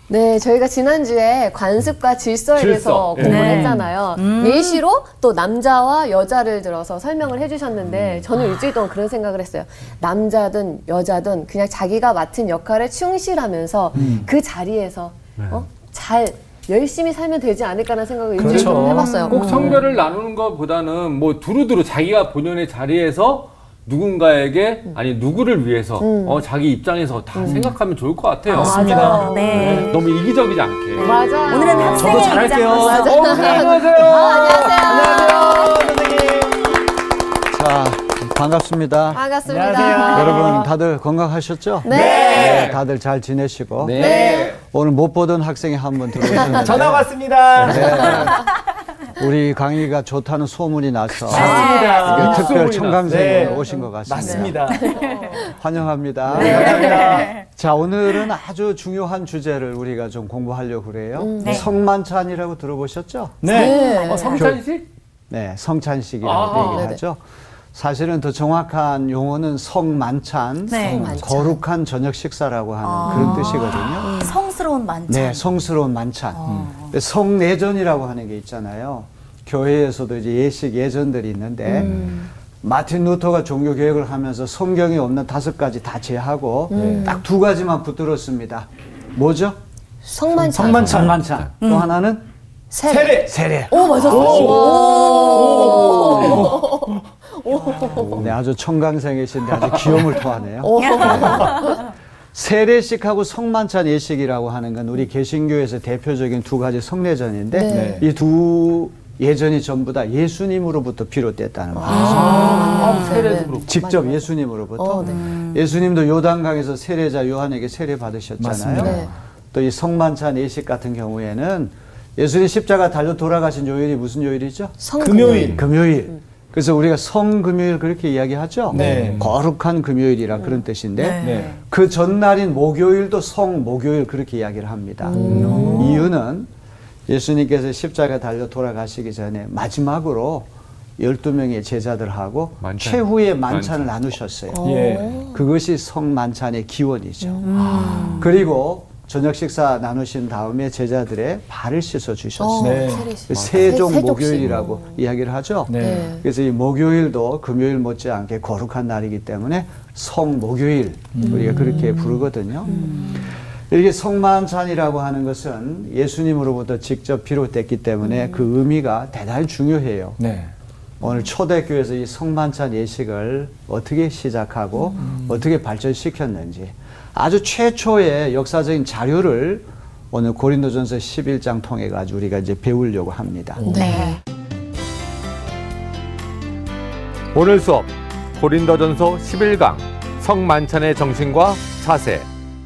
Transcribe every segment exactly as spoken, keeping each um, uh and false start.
네, 저희가 지난주에 관습과 질서에 질서. 대해서 공부를 네. 했잖아요. 음. 예시로 또 남자와 여자를 들어서 설명을 해주셨는데 저는 일주일 동안 그런 생각을 했어요. 남자든 여자든 그냥 자기가 맡은 역할에 충실하면서 음. 그 자리에서 네. 어? 잘 열심히 살면 되지 않을까라는 생각을 일주일 그렇죠. 동안 해봤어요. 꼭 성별을 음. 나누는 것보다는 뭐 두루두루 자기가 본연의 자리에서 누군가에게 아니 누구를 위해서 음. 어, 자기 입장에서 다 음. 생각하면 좋을 것 같아요. 맞습니다. 네. 네. 너무 이기적이지 않게. 네. 맞아요. 오늘은 학생의 저도 잘할게요. 입장으로서. 어, 안녕하세요. 아, 안녕하세요. 안녕하세요, 선생님. 자, 반갑습니다. 반갑습니다. 안녕하세요. 여러분 다들 건강하셨죠? 네. 네, 다들 잘 지내시고 네. 네. 오늘 못 보던 학생이 한 분 들어오셨는데 전화 왔습니다. 네. 우리 강의가 좋다는 소문이 나서 맞습니다. 이게 특별 소문이 청강생으로 네. 오신 것 같습니다. 맞습니다. 환영합니다. 네, 감사합니다. 자, 오늘은 아주 중요한 주제를 우리가 좀 공부하려고 그래요. 음. 네. 성만찬이라고 들어보셨죠? 네. 네. 어, 성찬식? 네, 성찬식이라고 아, 얘기하죠. 사실은 더 정확한 용어는 성만찬, 네. 성만찬. 거룩한 저녁 식사라고 하는 아. 그런 뜻이거든요. 음. 성스러운 만찬. 네, 성스러운 만찬. 어. 성내전이라고 하는 게 있잖아요. 교회에서도 이제 예식 예전들이 있는데 음. 마틴 루터가 종교 개혁을 하면서 성경에 없는 다섯 가지 다 제하고 음. 딱 두 가지만 붙들었습니다. 뭐죠? 성만찬. 성만찬. 성만찬. 음. 또 하나는 세례. 세례. 오, 맞았어. 네, 아주 청강생이신데 아주 귀염을 토하네요. 네. 세례식하고 성만찬 예식이라고 하는 건 우리 개신교에서 대표적인 두 가지 성례전인데 네. 이 두 예전이 전부 다 예수님으로부터 비롯됐다는 말이죠. 아, 네, 세례도 네. 그렇고. 직접 맞아요. 예수님으로부터. 어, 네. 예수님도 요단강에서 세례자 요한에게 세례 받으셨잖아요. 맞습니다. 네. 또 이 성만찬 예식 같은 경우에는 예수님 십자가 달려 돌아가신 요일이 무슨 요일이죠? 금요일. 금요일. 그래서 우리가 성금요일 그렇게 이야기하죠. 네. 거룩한 금요일이라 그런 뜻인데 네. 네. 그 전날인 목요일도 성목요일 그렇게 이야기를 합니다. 이유는 예수님께서 십자가 달려 돌아가시기 전에 마지막으로 열두 명의 제자들하고 만찬. 최후의 만찬을 나누셨어요. 예. 그것이 성만찬의 기원이죠. 그리고 저녁 식사 나누신 다음에 제자들의 발을 씻어 주셨어요. 네. 세종 세- 목요일이라고 세족식. 이야기를 하죠. 네. 네. 그래서 이 목요일도 금요일 못지않게 거룩한 날이기 때문에 성목요일 우리가 그렇게 부르거든요. 이게 성만찬이라고 하는 것은 예수님으로부터 직접 비롯됐기 때문에 그 의미가 대단히 중요해요. 네. 오늘 초대교회에서 이 성만찬 예식을 어떻게 시작하고 어떻게 발전시켰는지 아주 최초의 역사적인 자료를 오늘 고린도전서 십일 장 통해 가지고 우리가 이제 배우려고 합니다. 네. 오늘 수업 고린도전서 십일 강 성만찬의 정신과 자세.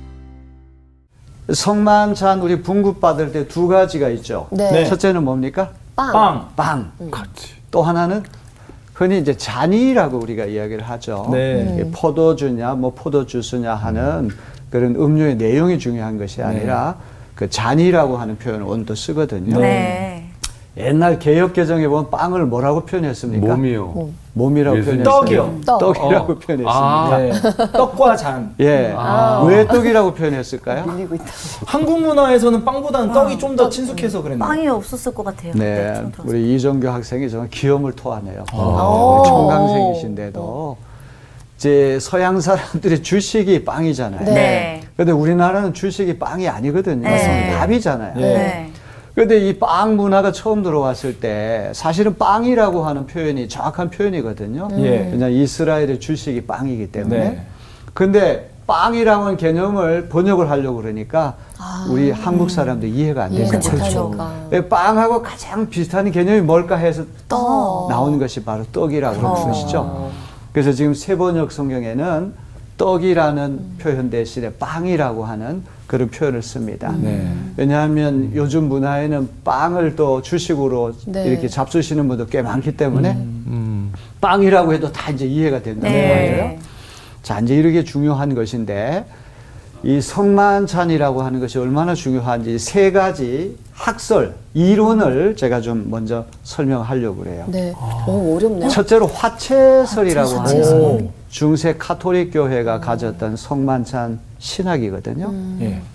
성만찬 우리 분급 받을 때 두 가지가 있죠. 네. 네. 첫째는 뭡니까? 빵. 빵. 빵. 같이. 또 하나는 흔히 이제 잔이라고 우리가 이야기를 하죠. 네. 이게 포도주냐, 뭐 포도주스냐 하는 그런 음료의 내용이 중요한 것이 아니라 그 잔이라고 하는 표현을 오늘 또 쓰거든요. 네. 옛날 개혁 개정에 보면 빵을 뭐라고 표현했습니까? 몸이요. 몸이라고 예수님. 표현했어요. 떡이요. 떡. 떡이라고 어. 표현했습니다. 아. 네. 떡과 잔. 예. 아. 왜 떡이라고 표현했을까요? 밀리고 있다. 한국 문화에서는 빵보다는 떡이 좀 더 친숙해서 그랬나요? 빵이 없었을 것 같아요. 네, 처음 들었어요. 우리 이정교 학생이 정말 기염을 토하네요. 오. 우리 청강생이신데도 이제 서양 사람들의 주식이 빵이잖아요. 네. 네. 근데 우리나라는 주식이 빵이 아니거든요. 네. 밥이잖아요. 네. 네. 근데 이 빵 문화가 처음 들어왔을 때 사실은 빵이라고 하는 표현이 정확한 표현이거든요. 예. 왜냐하면 이스라엘의 주식이 빵이기 때문에. 네. 근데 빵이라는 개념을 번역을 하려고 그러니까 아. 우리 한국 사람들 이해가 안 이해가 되죠. 못하니까. 왜 빵하고 가장 비슷한 개념이 뭘까 해서 떡. 나오는 것이 바로 떡이라고 하는 것이죠. 그래서 지금 세번역 성경에는 떡이라는 표현 대신에 빵이라고 하는 그런 표현을 씁니다. 네. 왜냐하면 요즘 문화에는 빵을 또 주식으로 네. 이렇게 잡수시는 분도 꽤 많기 때문에 음. 빵이라고 해도 다 이제 이해가 된다는 네. 거예요. 자, 이제 이렇게 중요한 것인데 이 성만찬이라고 하는 것이 얼마나 중요한지 세 가지 학설, 이론을 제가 좀 먼저 설명하려고 그래요. 네. 오, 어렵네요. 첫째로 화채설이라고 화채설. 하는 오. 중세 카톨릭 교회가 가졌던 성만찬 신학이거든요. 예.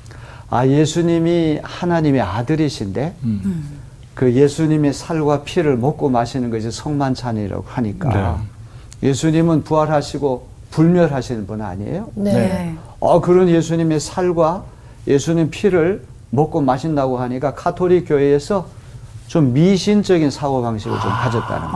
아, 예수님이 하나님의 아들이신데 음. 그 예수님의 살과 피를 먹고 마시는 것이 성만찬이라고 하니까 네. 예수님은 부활하시고 불멸하시는 분 아니에요? 네. 네. 어, 그런 예수님의 살과 예수님 피를 먹고 마신다고 하니까 가톨릭 교회에서 좀 미신적인 사고방식을 좀 가졌다는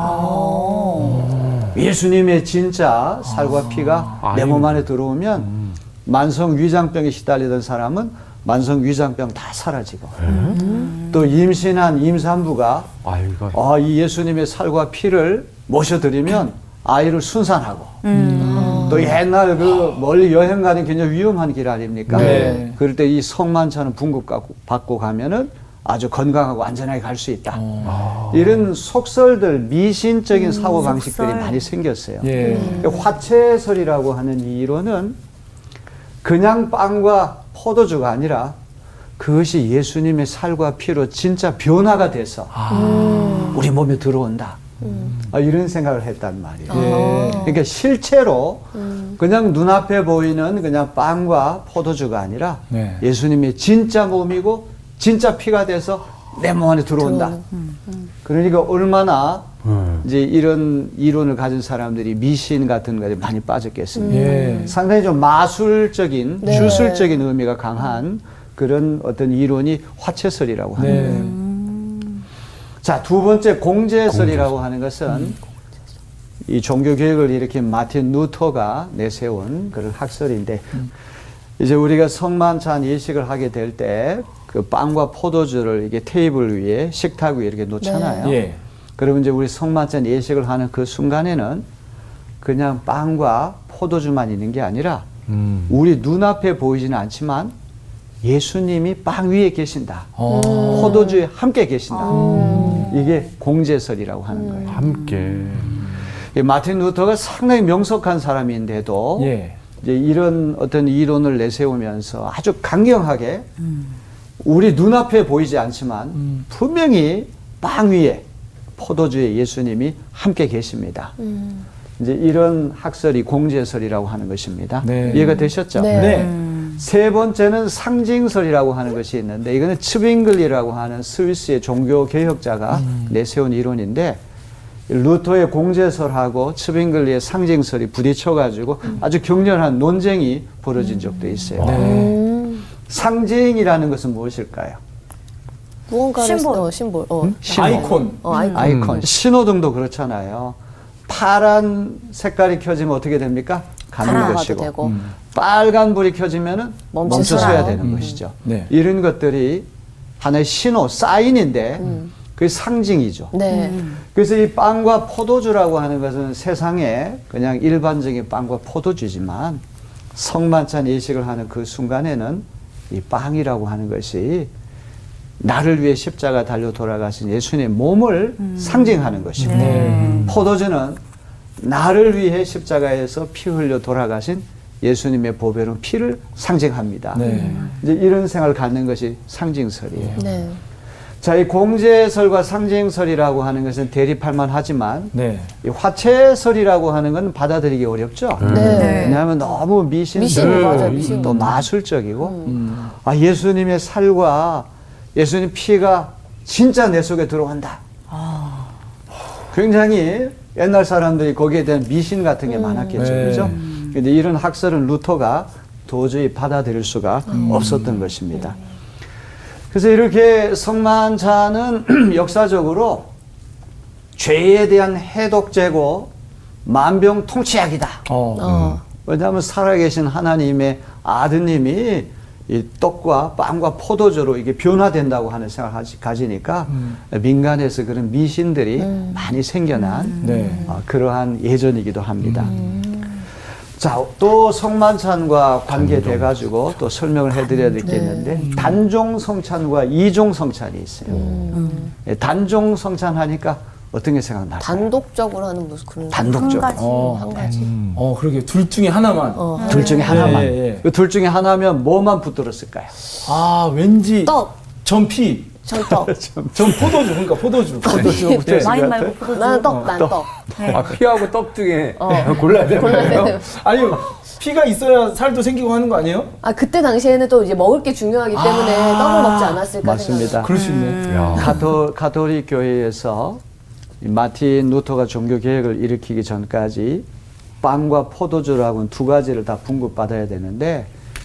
거예요. 예수님의 진짜 살과 피가 내 몸 안에 들어오면 만성 위장병에 시달리던 사람은 만성 위장병 다 사라지고 또 임신한 임산부가 아이가 어, 이 예수님의 살과 피를 모셔드리면 아이를 순산하고 음. 또 옛날 그 멀리 여행 가는 굉장히 위험한 길 아닙니까? 네. 그럴 때 이 성만찬을 분급받고 가면은 아주 건강하고 안전하게 갈 수 있다. 어. 이런 속설들, 미신적인 사고 방식들이 속설. 많이 생겼어요. 예. 화채설이라고 하는 이 이론은 그냥 빵과 포도주가 아니라 그것이 예수님의 살과 피로 진짜 변화가 돼서 아. 우리 몸에 들어온다. 아, 이런 생각을 했단 말이에요. 예. 그러니까 실제로 그냥 눈앞에 보이는 그냥 빵과 포도주가 아니라 네. 예수님의 진짜 몸이고 진짜 피가 돼서 내 몸 안에 들어온다. 그러니까 얼마나 음. 이제 이런 이론을 가진 사람들이 미신 같은 것에 많이 빠졌겠습니까? 예. 상당히 좀 마술적인, 네. 주술적인 의미가 강한 그런 어떤 이론이 화채설이라고 하는 네. 거예요. 자, 두 번째 공제설이라고 하는 것은 이 종교개혁을 일으킨 마틴 루터가 내세운 그런 학설인데 이제 우리가 성만찬 예식을 하게 될 때 그 빵과 포도주를 이게 테이블 위에 식탁 위에 이렇게 놓잖아요. 예. 그러면 이제 우리 성만찬 예식을 하는 그 순간에는 그냥 빵과 포도주만 있는 게 아니라 음. 우리 눈앞에 보이지는 않지만 예수님이 빵 위에 계신다. 어. 포도주에 함께 계신다. 이게 공제설이라고 하는 거예요. 함께 이 마틴 루터가 상당히 명석한 사람인데도 예. 이제 이런 어떤 이론을 내세우면서 아주 강경하게 우리 눈앞에 보이지 않지만 음. 분명히 빵 위에 포도주에 예수님이 함께 계십니다. 이제 이런 학설이 공제설이라고 하는 것입니다. 네. 이해가 되셨죠? 네. 네. 세 번째는 상징설이라고 하는 것이 있는데 이거는 츠빙글리라고 하는 스위스의 종교 개혁자가 음. 내세운 이론인데 루터의 공제설하고 츠빙글리의 상징설이 부딪혀가지고 아주 격렬한 논쟁이 벌어진 적도 있어요. 네. 상징이라는 것은 무엇일까요? 무언가를 심볼. 어, 심볼. 어, 신호. 아이콘. 어, 아이콘. 아이콘. 신호등도 그렇잖아요. 파란 색깔이 켜지면 어떻게 됩니까? 가는 가라가도 것이고. 되고. 음. 빨간 불이 켜지면은 멈춰서야 멈춰서야 되는 음. 것이죠. 네. 이런 것들이 하나의 신호, 사인인데 그게 상징이죠. 네. 그래서 이 빵과 포도주라고 하는 것은 세상에 그냥 일반적인 빵과 포도주지만 성만찬 예식을 하는 그 순간에는 이 빵이라고 하는 것이 나를 위해 십자가 달려 돌아가신 예수님의 몸을 상징하는 것이고 네. 포도주는 나를 위해 십자가에서 피 흘려 돌아가신 예수님의 보배로운 피를 상징합니다. 네. 이제 이런 생각을 갖는 것이 상징설이에요. 네. 자, 이 공제설과 상징설이라고 하는 것은 대립할 하지만 네. 이 화채설이라고 하는 건 받아들이기 어렵죠. 네. 왜냐하면 너무 미신들, 미신, 맞아요, 미신. 또 마술적이고 음. 아, 예수님의 살과 예수님 피가 진짜 내 속에 들어온다. 굉장히 옛날 사람들이 거기에 대한 미신 같은 게 많았겠죠. 네. 그죠? 근데 이런 학설은 루터가 도저히 받아들일 수가 없었던 것입니다. 그래서 이렇게 성만찬은 역사적으로 죄에 대한 해독제고 만병통치약이다. 어. 어. 왜냐하면 살아계신 하나님의 아드님이 이 떡과 빵과 포도주로 이게 변화된다고 하는 생각을 가지니까 민간에서 그런 미신들이 많이 생겨난 네. 어, 그러한 예전이기도 합니다. 자, 또 성만찬과 관계돼 가지고 또 설명을 해드려야 되겠는데 단종 성찬과 이종 성찬이 있어요. 예, 단종 성찬 하니까 어떤 게 생각나요? 단독적으로 하는 무슨 그런 단독적으로. 한 가지. 어. 한 가지. 어, 그러게 둘 중에 하나만. 어. 둘 중에 하나만. 예, 예. 그 둘 중에 하나면 뭐만 붙들었을까요? 아, 왠지 떡. 전피. 전 떡. 전 포도주, 그러니까 포도주. 포도주부터 네. 와인 말고 포도주. 나는 떡, 난 떡. 네. 아, 피하고 떡 중에 어. 골라야 되는 골라야 거예요? 되는. 아니, 피가 있어야 살도 생기고 하는 거 아니에요? 아 그때 당시에는 또 이제 먹을 게 중요하기 때문에 떡을 먹지 않았을까 맞습니다. 생각해요. 그럴 수 있네. 야. 가토, 가톨릭 교회에서 이 마틴 루터가 종교 개혁을 일으키기 전까지 빵과 포도주라고는 두 가지를 다 분급받아야 되는데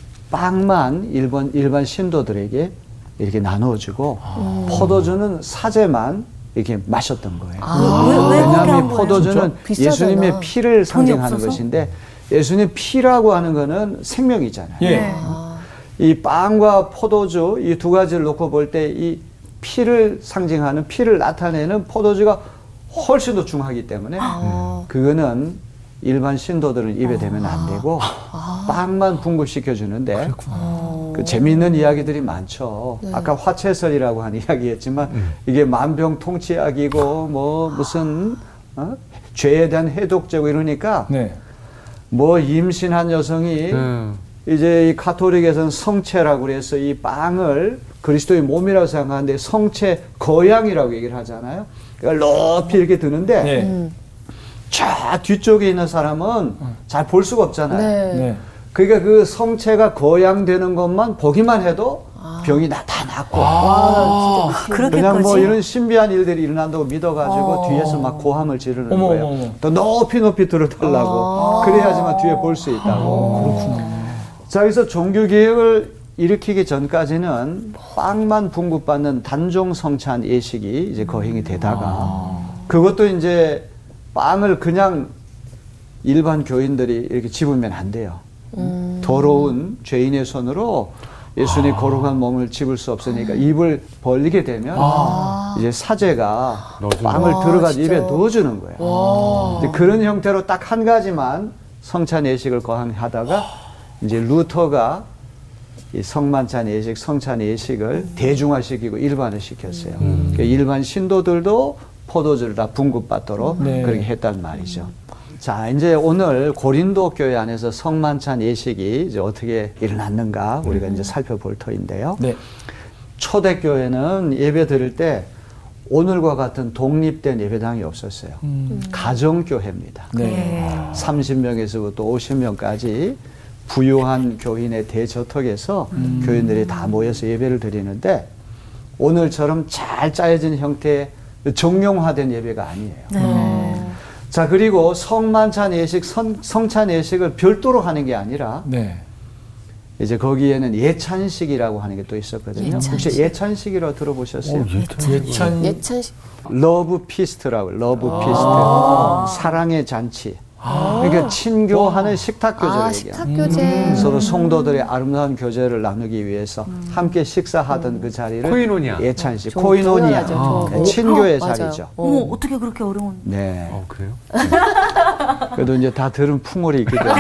빵만 일반, 일반 신도들에게 이렇게 나누어주고 음. 포도주는 사제만 이렇게 마셨던 거예요. 아, 왜, 왜 그렇게 한 왜냐하면 거예요? 포도주는 비싸잖아. 예수님의 피를 상징하는 없어서? 것인데 예수님 피라고 하는 거는 생명이잖아요. 예. 네. 이 빵과 포도주 이 두 가지를 놓고 볼 때 이 피를 상징하는 피를 나타내는 포도주가 훨씬 더 중하기 때문에 아. 그거는 일반 신도들은 입에 대면 안 되고 빵만 분급시켜 주는데 그 재미있는 이야기들이 많죠. 네. 아까 화채설이라고 한 이야기했지만 이게 만병통치약이고 뭐 무슨 어? 죄에 대한 해독제고 이러니까 네. 뭐 임신한 여성이 음. 이제 이 가톨릭에서는 성체라고 그래서 이 빵을 그리스도의 몸이라고 생각하는데 성체 거양이라고 얘기를 하잖아요. 그러니까 높이 이렇게 드는데 네. 음. 저 뒤쪽에 있는 사람은 잘 볼 수가 없잖아요. 네. 네. 그러니까 그 성체가 거양되는 것만 보기만 해도 병이 나타났고 와, 진짜 그렇게까지? 그냥 뭐 이런 신비한 일들이 일어난다고 믿어가지고 어. 뒤에서 막 고함을 지르는 어머, 거예요. 어머, 어머. 더 높이 높이 들어달라고 아. 그래야지만 뒤에 볼 수 있다고. 자, 그래서 종교개혁을 일으키기 전까지는 빵만 분급받는 단종 성찬 예식이 이제 거행이 되다가 그것도 이제 빵을 그냥 일반 교인들이 이렇게 집으면 안 돼요. 음. 더러운 죄인의 손으로 예수님의 거룩한 몸을 집을 수 없으니까 입을 벌리게 되면 이제 사제가 넣어주는 빵을 와, 들어가서 진짜. 입에 넣어주는 거예요. 와. 이제 그런 형태로 딱 한 가지만 성찬 예식을 거행하다가 이제 루터가 이 성만찬 예식, 성찬 예식을 대중화시키고 일반화시켰어요. 그러니까 일반 신도들도 포도주를 다 분급받도록 네. 그렇게 했단 말이죠. 자, 이제 오늘 고린도 교회 안에서 성만찬 예식이 이제 어떻게 일어났는가 우리가 이제 살펴볼 터인데요. 네. 초대교회는 예배 드릴 때 오늘과 같은 독립된 예배당이 없었어요. 음. 가정교회입니다. 네. 삼십 명에서부터 오십 명까지 부유한 교인의 대저택에서 교인들이 다 모여서 예배를 드리는데 오늘처럼 잘 짜여진 형태의 정형화된 예배가 아니에요. 네. 자, 그리고 성만찬 예식, 성, 성찬 예식을 별도로 하는 게 아니라 네. 이제 거기에는 예찬식이라고 하는 게 또 있었거든요. 예찬식. 혹시 예찬식이라고 들어보셨어요? 예찬. 예찬식. 러브 피스트라고 러브 피스트. 사랑의 잔치. 그러니까 친교하는 식탁 교제를 아, 얘기해요. 식탁 교제. 서로 성도들의 아름다운 교제를 나누기 위해서 함께 식사하던 그 자리를 코이노니아. 예찬식, 좀 코이노니아, 중요하죠, 좀. 네, 친교의 맞아요. 자리죠. 어머, 어떻게 그렇게 어려운. 네. 어, 그래요? 그래도 이제 다 들은 풍월이 있기 때문에.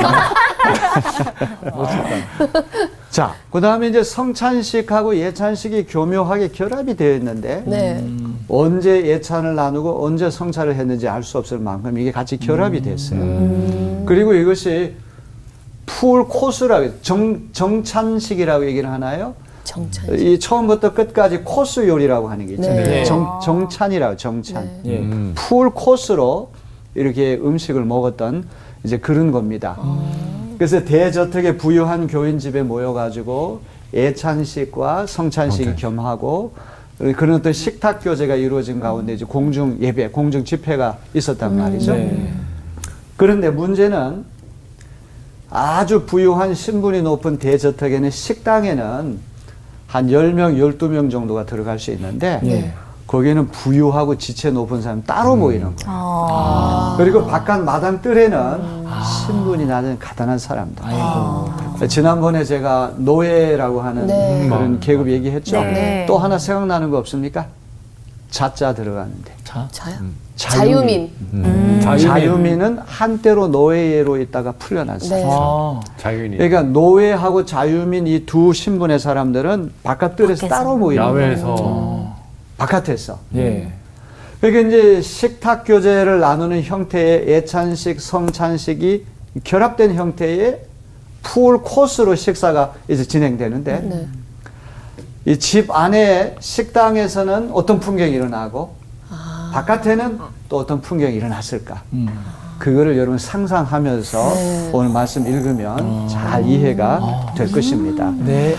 자, 그 다음에 이제 성찬식하고 예찬식이 교묘하게 결합이 되어 있는데, 네. 언제 예찬을 나누고 언제 성찬을 했는지 알 수 없을 만큼 이게 같이 결합이 됐어요. 그리고 이것이 풀 코스라고, 정, 정찬식이라고 얘기를 하나요? 정찬. 이 처음부터 끝까지 코스 요리라고 하는 게 있잖아요. 네. 정, 정찬이라고, 정찬. 네. 예. 음. 풀 코스로 이렇게 음식을 먹었던 이제 그런 겁니다. 그래서 대저택의 부유한 교인 집에 모여가지고 예찬식과 성찬식이 성찬식. 겸하고 그런 어떤 식탁 교제가 이루어진 가운데 이제 공중 예배, 공중 집회가 있었단 말이죠. 네. 그런데 문제는 아주 부유한 신분이 높은 대저택에는 식당에는 한 열 명, 열두 명 정도가 들어갈 수 있는데 예. 거기에는 부유하고 지체 높은 사람 따로 모이는 거예요. 아. 그리고 바깥 마당 뜰에는 신분이 낮은 가난한 사람들. 지난번에 제가 노예라고 하는 네. 그런 계급 얘기했죠. 네. 또 하나 생각나는 거 없습니까? 자자 들어가는데. 자. 자요. 자유민. 자유민. 음. 자유인. 자유민은 한때로 노예로 있다가 풀려난 사람. 네. 아. 자유인이. 그러니까 노예하고 자유민 이 두 신분의 사람들은 바깥 뜰에서 밖에서. 따로 모이는 거예요. 야외에서. 바깥에서. 예. 그러니까 이제 식탁 교제를 나누는 형태의 예찬식, 성찬식이 결합된 형태의 풀 코스로 식사가 이제 진행되는데 네. 이 집 안에 식당에서는 어떤 풍경이 일어나고 아. 바깥에는 또 어떤 풍경이 일어났을까? 음. 그거를 여러분 상상하면서 네. 오늘 말씀 읽으면 잘 이해가 될 것입니다. 네.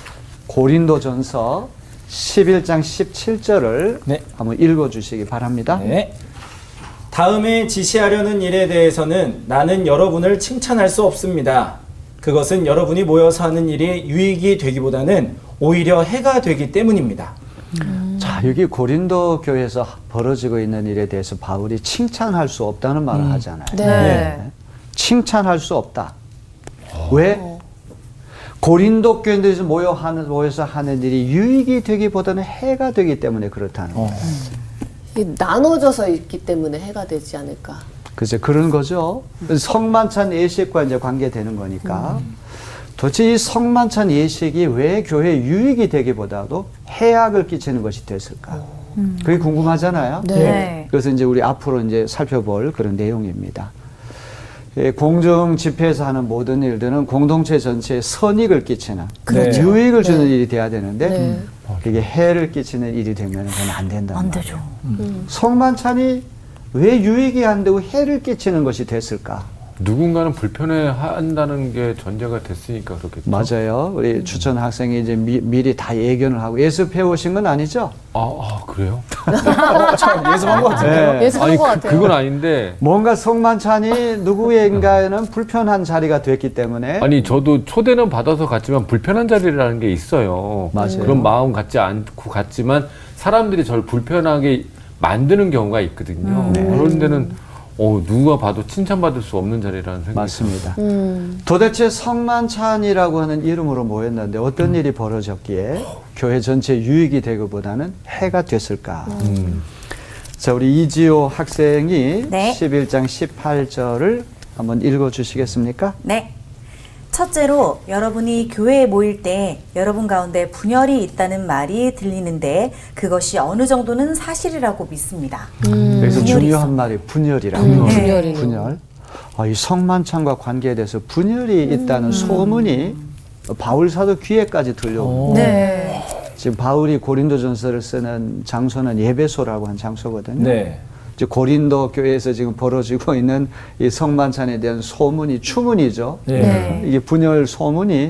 고린도전서 십일 장 십칠 절을 네. 한번 읽어주시기 바랍니다. 네. 다음에 지시하려는 일에 대해서는 나는 여러분을 칭찬할 수 없습니다. 그것은 여러분이 모여서 하는 일이 유익이 되기보다는 오히려 해가 되기 때문입니다. 자, 여기 고린도 교회에서 벌어지고 있는 일에 대해서 바울이 칭찬할 수 없다는 말을 음. 하잖아요. 네. 네. 칭찬할 수 없다. 왜? 고린도 교인들에서 모여 하는, 모여서 하는 일이 유익이 되기보다는 해가 되기 때문에 그렇다는 거예요. 어. 이 나눠져서 있기 때문에 해가 되지 않을까. 그죠, 그런 거죠. 성만찬 예식과 이제 관계되는 거니까. 도대체 이 성만찬 예식이 왜 교회에 유익이 되기보다도 해악을 끼치는 것이 됐을까? 그게 궁금하잖아요. 네. 네. 그래서 이제 우리 앞으로 이제 살펴볼 그런 내용입니다. 예, 공정 집회에서 하는 모든 일들은 공동체 전체에 선익을 끼치는, 그렇죠. 유익을 주는 네. 일이 돼야 되는데, 네. 그게 해를 끼치는 일이 되면 그건 안 된다. 안 되죠. 성만찬이 왜 유익이 안 되고 해를 끼치는 것이 됐을까? 누군가는 불편해 한다는 게 전제가 됐으니까 그렇겠죠. 맞아요. 우리 추천 학생이 이제 미, 미리 다 예견을 하고 예습해 오신 건 아니죠? 아, 아 그래요? 참 예습한 것 같은데요. 네. 예습한 아니 것 그, 같아요. 그건 아닌데. 뭔가 성만찬이 누구인가에는 불편한 자리가 됐기 때문에 아니 저도 초대는 받아서 갔지만 불편한 자리라는 게 있어요. 맞아요. 그런 마음 갖지 않고 갔지만 사람들이 저를 불편하게 만드는 경우가 있거든요. 네. 그런 데는 어, 누가 봐도 칭찬받을 수 없는 자리라는 생각이 맞습니다. 음. 도대체 성만찬이라고 하는 이름으로 모였는데 어떤 일이 벌어졌기에 교회 전체 유익이 되기보다는 해가 됐을까? 음. 자, 우리 이지호 학생이 네. 십일 장 십팔 절을 한번 읽어 주시겠습니까? 네. 첫째로 여러분이 교회에 모일 때 여러분 가운데 분열이 있다는 말이 들리는데 그것이 어느 정도는 사실이라고 믿습니다. 그래서 분열이 중요한 있어. 말이 분열이라고. 음, 네. 분열이네요. 분열. 아, 이 성만찬과 관계에 대해서 분열이 있다는 소문이 바울 사도 귀에까지 들려옵니다. 네. 지금 바울이 고린도전서를 쓰는 장소는 예배소라고 한 장소거든요. 네. 이제 고린도 교회에서 지금 벌어지고 있는 이 성만찬에 대한 소문이 추문이죠. 네. 네. 이게 분열 소문이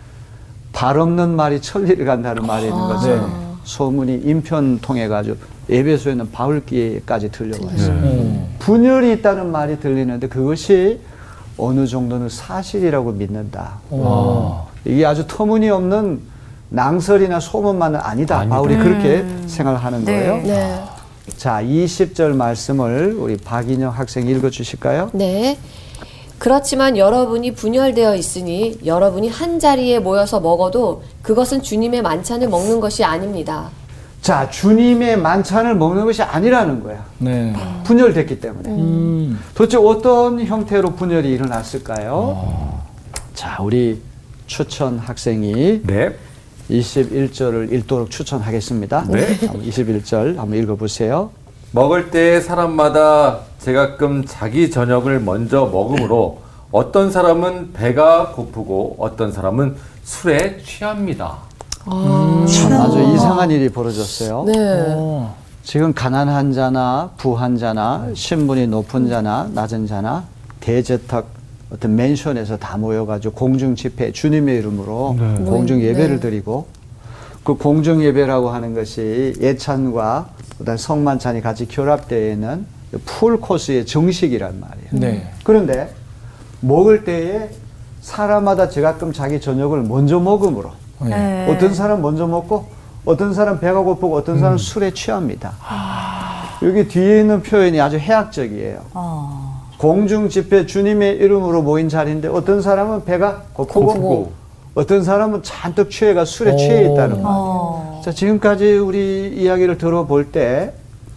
발 없는 말이 천리를 간다는 말이 있는 것처럼 네. 소문이 인편 통해 가지고 예배소에는 바울 귀에까지 들려와요. 음. 분열이 있다는 말이 들리는데 그것이 어느 정도는 사실이라고 믿는다. 와. 이게 아주 터무니없는 낭설이나 소문만은 아니다. 아니다. 바울이 그렇게 생각하는 네. 거예요. 네. 자, 이십 절 말씀을 우리 박인영 학생 읽어 주실까요? 네. 그렇지만 여러분이 분열되어 있으니 여러분이 한 자리에 모여서 먹어도 그것은 주님의 만찬을 먹는 것이 아닙니다. 자, 주님의 만찬을 먹는 것이 아니라는 거야. 네. 분열됐기 때문에. 음. 도대체 어떤 형태로 분열이 일어났을까요? 자, 우리 추천 학생이 네. 이십일 절을 읽도록 추천하겠습니다. 네. 한번 이십일 절 한번 읽어보세요. 먹을 때 사람마다 제가끔 자기 저녁을 먼저 먹으므로 어떤 사람은 배가 고프고 어떤 사람은 술에 취합니다. 참 아주 이상한 일이 벌어졌어요. 네. 어. 지금 가난한 자나 부한 자나 신분이 높은 자나 낮은 자나 대저택 어떤 맨션에서 다 모여가지고 공중 집회 주님의 이름으로 네. 공중 예배를 네. 드리고 그 공중 예배라고 하는 것이 예찬과 그다음 성만찬이 같이 결합되어 있는 풀 코스의 정식이란 말이에요. 네. 그런데 먹을 때에 사람마다 제가끔 자기 저녁을 먼저 먹음으로 네. 어떤 사람 먼저 먹고 어떤 사람 배가 고프고 어떤 사람 은 술에 취합니다. 여기 뒤에 있는 표현이 아주 해학적이에요. 어. 공중 집회 주님의 이름으로 모인 자리인데 어떤 사람은 배가 고프고, 고프고. 어떤 사람은 잔뜩 취해가 술에 취해 있다는 말이에요. 어. 자, 지금까지 우리 이야기를 들어볼 때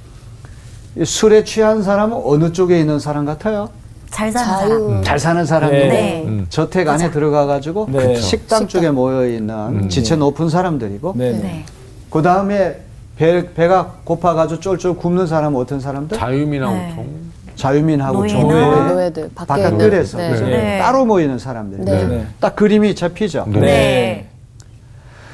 이 술에 취한 사람은 어느 쪽에 있는 사람 같아요? 잘 사는 자유. 사람. 잘 사는 사람들. 네. 음. 저택 안에 들어가가지고 네. 식당 쪽에 모여있는 음. 지체 높은 사람들이고 네. 네. 네. 그 다음에 배, 배가 고파가지고 쫄쫄 굶는 사람은 어떤 사람들? 자유민하고 네. 종. 자유민하고 노예나. 종노예, 노예들, 밖에 바깥들에서 있는. 네. 네. 따로 모이는 사람들. 네. 네. 딱 그림이 잡히죠. 네. 네.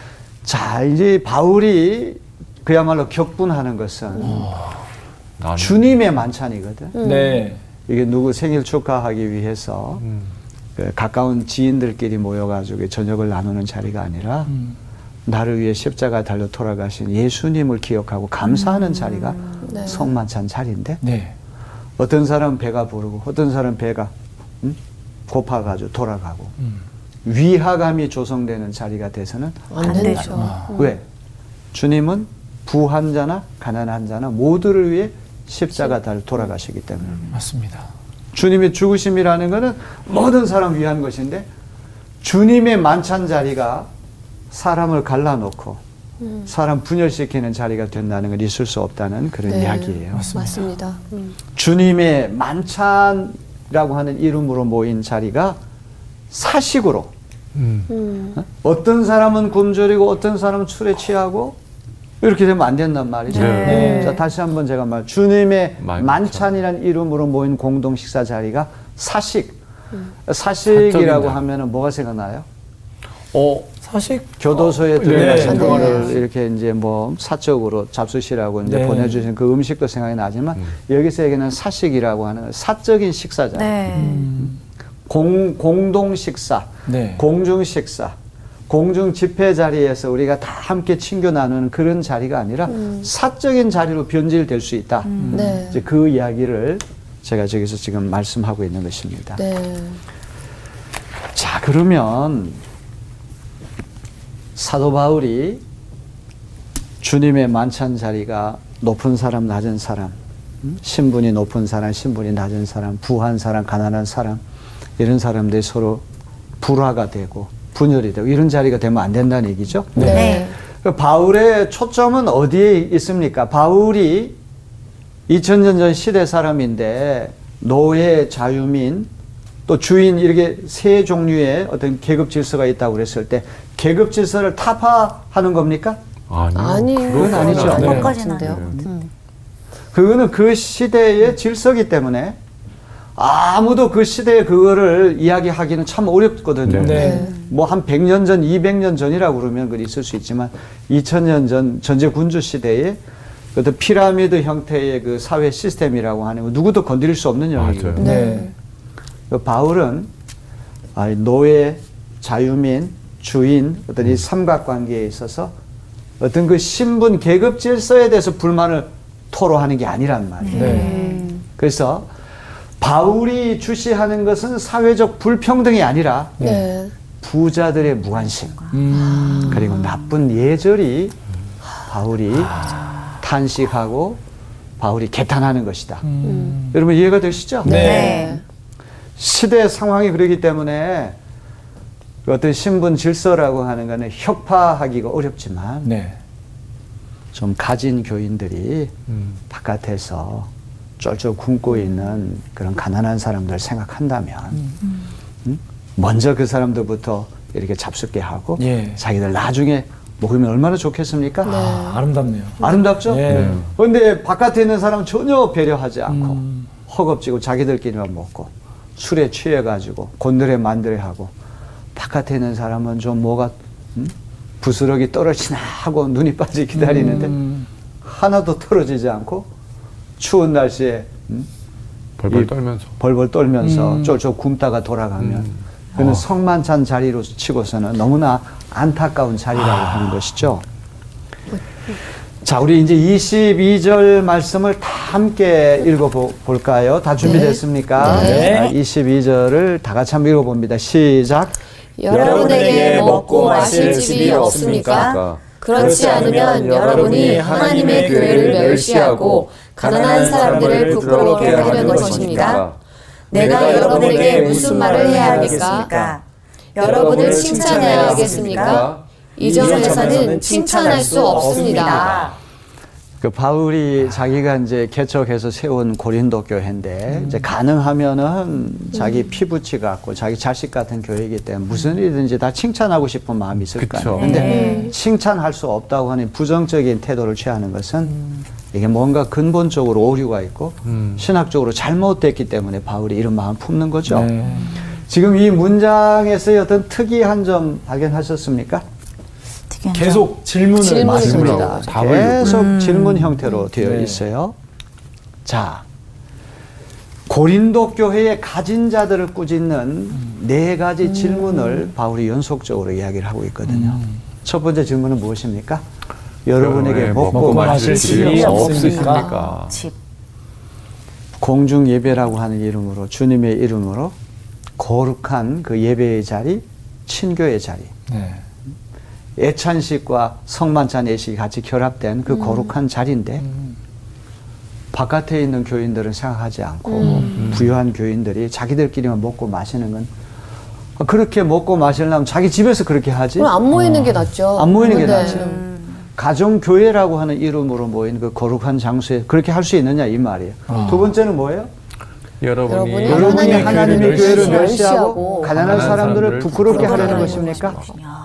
자, 이제 바울이 그야말로 격분하는 것은 나는- 주님의 만찬이거든. 음. 네. 이게 누구 생일 축하하기 위해서 음. 그 가까운 지인들끼리 모여가지고 저녁을 나누는 자리가 아니라 음. 나를 위해 십자가 달려 돌아가신 예수님을 기억하고 감사하는 자리가 네. 성만찬 자리인데 네. 어떤 사람은 배가 부르고 어떤 사람은 배가 음? 고파가지고 돌아가고 음. 위화감이 조성되는 자리가 돼서는 안 안 되죠. 되죠. 음. 왜? 주님은 부한 자나 가난한 자나 모두를 위해 십자가 달려 돌아가시기 때문에 맞습니다. 주님의 죽으심이라는 것은 모든 사람 위한 것인데 주님의 만찬 자리가 사람을 갈라놓고 음. 사람 분열시키는 자리가 된다는 건 있을 수 없다는 그런 네. 이야기예요. 맞습니다. 음. 주님의 만찬이라고 하는 이름으로 모인 자리가 사식으로 음. 음. 어? 어떤 사람은 굶주리고 어떤 사람은 술에 취하고 이렇게 되면 안 된단 말이죠. 네. 자, 다시 한번 제가 말 주님의 만찬. 만찬이라는 이름으로 모인 공동 식사 자리가 사식. 음. 사식이라고 사적인 하면은 뭐가 생각나요? 어, 사실 교도소에 어, 들어가신 네. 분을 네. 이렇게 이제 뭐 사적으로 잡수시라고 이제 네. 보내주신 그 음식도 생각이 나지만 여기서 얘기하는 사식이라고 하는 사적인 식사잖아요. 네. 음. 공, 공동 식사, 네. 공중 식사, 공중 집회 자리에서 우리가 다 함께 친교 나누는 그런 자리가 아니라 사적인 자리로 변질될 수 있다. 음. 네. 이제 그 이야기를 제가 저기서 지금 말씀하고 있는 것입니다. 네. 자, 그러면 사도 바울이 주님의 만찬 자리가 높은 사람, 낮은 사람, 음? 신분이 높은 사람, 신분이 낮은 사람, 부한 사람, 가난한 사람, 이런 사람들이 서로 불화가 되고 분열이 되고 이런 자리가 되면 안 된다는 얘기죠. 네. 네. 그 바울의 초점은 어디에 있습니까? 바울이 이천 년 전 시대 사람인데 노예, 자유민, 또 주인 이렇게 세 종류의 어떤 계급 질서가 있다고 그랬을 때 계급 질서를 타파하는 겁니까? 아니요. 아니, 그건 아니죠. 그런 네. 것까지는 같은데요. 아니거든요. 음. 그거는 그 시대의 질서기 때문에 아무도 그 시대에 그거를 이야기하기는 참 어렵거든요. 네. 네. 뭐 한 백 년 전, 이백 년 전이라고 그러면 그게 있을 수 있지만 이천 년 전 전제 군주 시대에 그 피라미드 형태의 그 사회 시스템이라고 하는 거 누구도 건드릴 수 없는 영역이거든요. 네. 그 바울은 노예, 자유민, 주인 어떤 이 삼각관계에 있어서 어떤 그 신분 계급 질서에 대해서 불만을 토로하는 게 아니란 말이에요. 네. 그래서 바울이 주시하는 것은 사회적 불평등이 아니라 네. 부자들의 무관심 음. 그리고 나쁜 예절이 바울이 탄식하고 바울이 개탄하는 것이다. 음. 여러분 이해가 되시죠? 네. 시대 상황이 그러기 때문에 어떤 신분 질서라고 하는 것은 혁파하기가 어렵지만 네. 좀 가진 교인들이 음. 바깥에서 쫄쫄 굶고 있는 그런 가난한 사람들 생각한다면 음? 먼저 그 사람들부터 이렇게 잡숫게 하고 예. 자기들 나중에 먹으면 얼마나 좋겠습니까? 아, 아름답네요. 아름답죠? 네. 그런데 바깥에 있는 사람 전혀 배려하지 않고 음. 허겁지겁 자기들끼리만 먹고 술에 취해가지고 곤드레 만드레 하고 바깥에 있는 사람은 좀 뭐가 음? 부스러기 떨어지나 하고 눈이 빠지 기다리는데 음. 하나도 떨어지지 않고 추운 날씨에 음? 벌벌 이 떨면서. 벌벌 떨면서 음. 쫄쫄 굶다가 돌아가면 음. 그는 어. 성만찬 자리로 치고서는 너무나 안타까운 자리라고 아. 하는 것이죠. 자, 우리 이제 이십이 절 말씀을 다 함께 읽어볼까요? 다 준비됐습니까? 네. 아, 이십이 절을 다 같이 한번 읽어봅니다. 시작. 여러분에게 먹고 마실 집이 없습니까? 그렇지 않으면 여러분이 하나님의 교회를 멸시하고 가난한 사람들을 부끄럽게 하려는 것입니다. 내가 여러분에게 무슨 말을 해야 하겠습니까? 여러분을 칭찬해야 하겠습니까? 이 점에서는 칭찬할 수 없습니다. 그 바울이 자기가 이제 개척해서 세운 고린도 교회인데 음. 이제 가능하면은 자기 피부치 같고 자기 자식 같은 교회이기 때문에 무슨 일이든지 다 칭찬하고 싶은 마음이 있을 거 아니에요. 그쵸. 근데 네. 칭찬할 수 없다고 하는 부정적인 태도를 취하는 것은 음. 이게 뭔가 근본적으로 오류가 있고 음. 신학적으로 잘못됐기 때문에 바울이 이런 마음 품는 거죠. 네. 지금 이 문장에서의 어떤 특이한 점 발견하셨습니까? 어떻게 하죠? 계속 질문을 질문을 맞습니다. 답을 계속 음. 질문 형태로 되어 네. 있어요. 자, 고린도 교회에 가진 자들을 꾸짖는 네 가지 질문을 바울이 연속적으로 이야기를 하고 있거든요. 음. 첫 번째 질문은 무엇입니까? 여러분에게 먹고, 먹고 마실 마실 집이 집이 없습니까? 없으십니까? 집. 공중 예배라고 하는 이름으로, 주님의 이름으로 거룩한 그 예배의 자리, 친교의 자리, 네. 애찬식과 성만찬 예식이 같이 결합된 그 거룩한 자리인데 음. 바깥에 있는 교인들은 생각하지 않고 음. 부유한 교인들이 자기들끼리만 먹고 마시는 건 그렇게 먹고 마시려면 자기 집에서 그렇게 하지 그럼 안 모이는 게 낫죠. 안 모이는 게 네. 낫죠. 가정교회라고 하는 이름으로 모인 그 거룩한 장소에 그렇게 할 수 있느냐 이 말이에요. 아. 두 번째는 뭐예요? 여러분이, 여러분이 여러분이 하나님의 하나님의 교회를 교회를 멸시하고 멸시하고 가난한 가난한 사람들을 사람들을 부끄럽게 부끄럽게 하려는 하는 것입니까?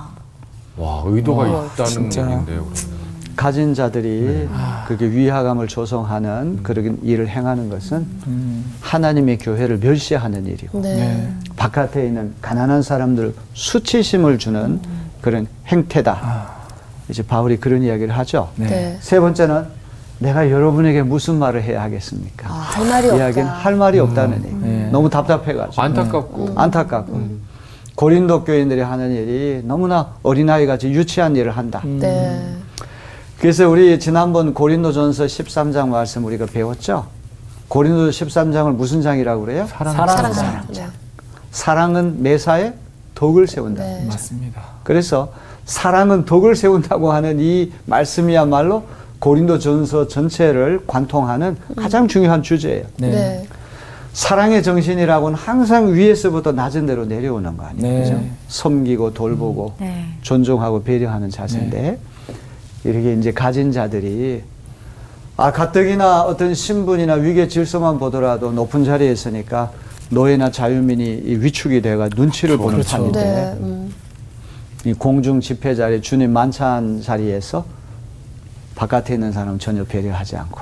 와, 의도가 와, 있다는 진짜. 얘기인데요. 그러면. 가진 자들이 그게 위화감을 조성하는 그런 일을 행하는 것은 음. 하나님의 교회를 멸시하는 일이고 네. 네. 바깥에 있는 가난한 사람들 수치심을 주는 그런 행태다. 아. 이제 바울이 그런 이야기를 하죠. 네. 네. 세 번째는 내가 여러분에게 무슨 말을 해야 하겠습니까? 아, 할 말이 이야기는 없다. 할 말이 없다는 얘기. 네. 너무 답답해가지고 안타깝고 안타깝고 고린도 교인들이 하는 일이 너무나 어린아이 같이 유치한 일을 한다. 음. 네. 그래서 우리 지난번 고린도전서 십삼 장 말씀 우리가 배웠죠. 고린도 십삼 장을 무슨 장이라고 그래요? 사랑, 사랑. 사랑. 네. 사랑은 매사에 덕을 세운다. 네. 맞습니다. 그래서 사랑은 덕을 세운다고 하는 이 말씀이야말로 고린도전서 전체를 관통하는 가장 중요한 주제예요. 네. 네. 사랑의 정신이라고는 항상 위에서부터 낮은 데로 내려오는 거 아니에요. 네. 그죠? 섬기고 돌보고 네. 존중하고 배려하는 자세인데 이렇게 이제 가진 자들이 아 가뜩이나 어떤 신분이나 위계 질서만 보더라도 높은 자리에 있으니까 노예나 자유민이 이 위축이 돼가 눈치를 보는 그렇죠. 판인데 네. 음. 이 공중 집회 자리 주님 만찬 자리에서 바깥에 있는 사람 전혀 배려하지 않고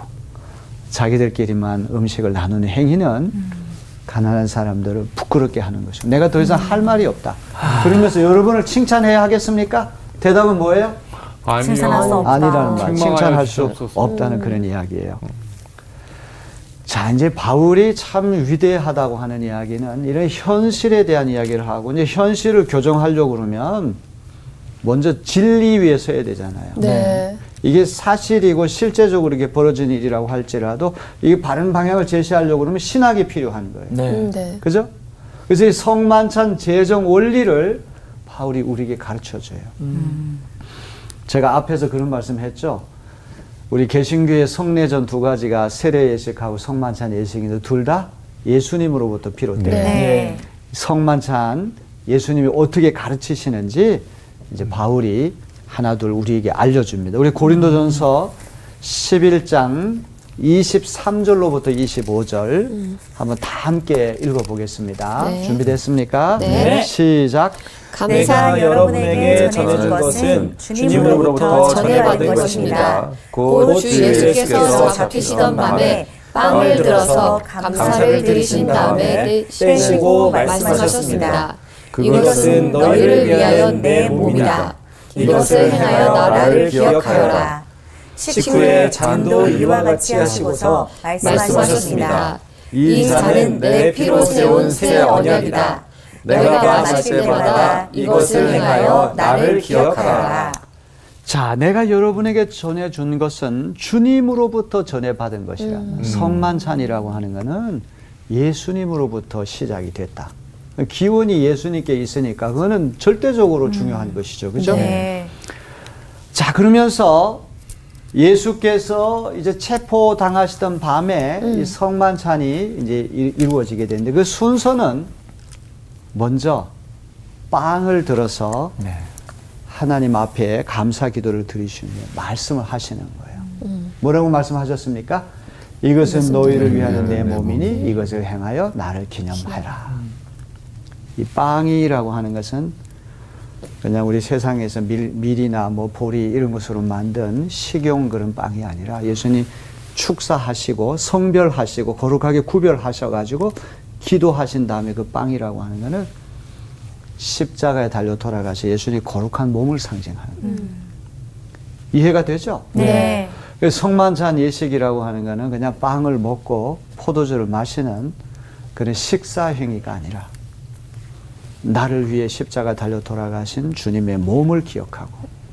자기들끼리만 음식을 나누는 행위는 음. 가난한 사람들을 부끄럽게 하는 것이고 내가 더 이상 음. 할 말이 없다. 아. 그러면서 여러분을 칭찬해야 하겠습니까? 대답은 뭐예요? 칭찬할 수 없다. 아니라는 말. 칭찬할 수 주시옵소서. 없다는 음. 그런 이야기예요. 자, 이제 바울이 참 위대하다고 하는 이야기는 이런 현실에 대한 이야기를 하고 이제 현실을 교정하려고 그러면 먼저 진리 위에 서야 되잖아요. 네. 이게 사실이고 실제적으로 이게 벌어진 일이라고 할지라도 이게 바른 방향을 제시하려고 그러면 신학이 필요한 거예요. 네. 음, 네. 그죠? 그래서 이 성만찬 재정 원리를 바울이 우리에게 가르쳐 줘요. 음. 제가 앞에서 그런 말씀 했죠. 우리 개신교의 성례전 두 가지가 세례 예식하고 성만찬 예식인데 둘 다 예수님으로부터 비롯돼요. 네. 네. 성만찬 예수님이 어떻게 가르치시는지 이제 바울이 하나 둘 우리에게 알려줍니다. 우리 고린도전서 십일 장 이십삼 절로부터 이십오 절 음. 한번 다 함께 읽어보겠습니다. 네. 준비됐습니까? 네. 시작. 내가 여러분에게 전해준 것은 주님으로부터 전해받은 것입니다. 곧 주 예수께서 잡히시던 밤에 빵을 들어서 감사를 드리신 다음에 떼시고 말씀하셨습니다. 이것은 너희를 위하여 내 몸이다. 이것을 행하여 나를 기억하여라. 식후에 잔도 이와 같이 하시고서 말씀하셨습니다. 이 잔은 내 피로 세운 새 언약이다. 내가 마실 때마다 이것을 행하여 나를 기억하라. 자, 내가 여러분에게 전해준 것은 주님으로부터 전해받은 것이라. 음. 성만찬이라고 하는 것은 예수님으로부터 시작이 됐다. 기원이 예수님께 있으니까 그거는 절대적으로 중요한 음. 것이죠. 그죠? 네. 자, 그러면서 예수께서 이제 체포당하시던 밤에 음. 이 성만찬이 이제 이루어지게 되는데 그 순서는 먼저 빵을 들어서 네. 하나님 앞에 감사 기도를 드리시며 말씀을 하시는 거예요. 음. 뭐라고 말씀하셨습니까? 이것은 너희를 위하는 내 몸이니 이것을 행하여 나를 기념하라. 이 빵이라고 하는 것은 그냥 우리 세상에서 밀, 밀이나 뭐 보리 이런 것으로 만든 식용 그런 빵이 아니라 예수님 축사하시고 성별하시고 거룩하게 구별하셔가지고 기도하신 다음에 그 빵이라고 하는 것은 십자가에 달려 돌아가시 예수님이 거룩한 몸을 상징하는 거예요. 음. 이해가 되죠? 네. 그래서 성만찬 예식이라고 하는 거는 그냥 빵을 먹고 포도주를 마시는 그런 식사 행위가 아니라 나를 위해 십자가 달려 돌아가신 주님의 몸을 기억하고,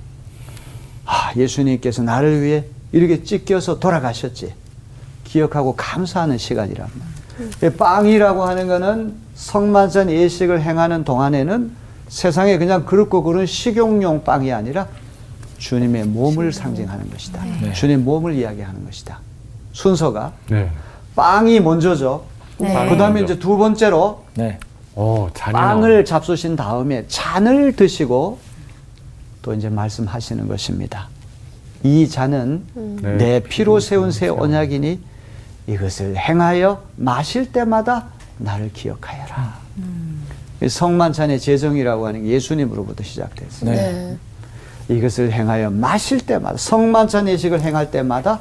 아, 예수님께서 나를 위해 이렇게 찢겨서 돌아가셨지 기억하고 감사하는 시간이란 말이에요. 빵이라고 하는 거는 성만찬 예식을 행하는 동안에는 세상에 그냥 그릇고 그런 식용용 빵이 아니라 주님의 몸을 상징하는 것이다. 네. 주님 몸을 이야기하는 것이다. 순서가 네. 빵이 먼저죠. 네. 그 다음에 이제 두 번째로 네. 오, 잔이 빵을 잡수신 다음에 잔을 드시고 또 이제 말씀하시는 것입니다. 이 잔은 네. 내 피로 세운 새 언약이니 이것을 행하여 마실 때마다 나를 기억하여라. 음. 성만찬의 제정이라고 하는 게 예수님으로부터 시작됐어요. 네. 네. 이것을 행하여 마실 때마다, 성만찬 예식을 행할 때마다